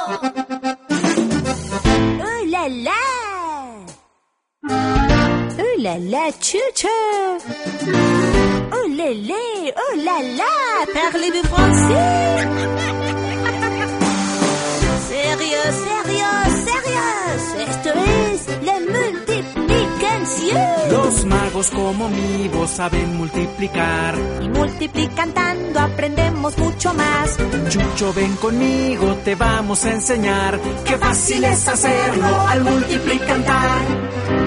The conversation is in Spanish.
Oh là là! Oh là là, Chucho! Oh lélé, oh là là, parlez-vous français? Sérieux, sérieux, sérieux, esto es la multiplicación. Los magos como mi voz saben multiplicar. Y multiplicando aprendemos mucho más. Chucho, ven conmigo, te vamos a enseñar. Qué fácil es hacerlo al multiplicar.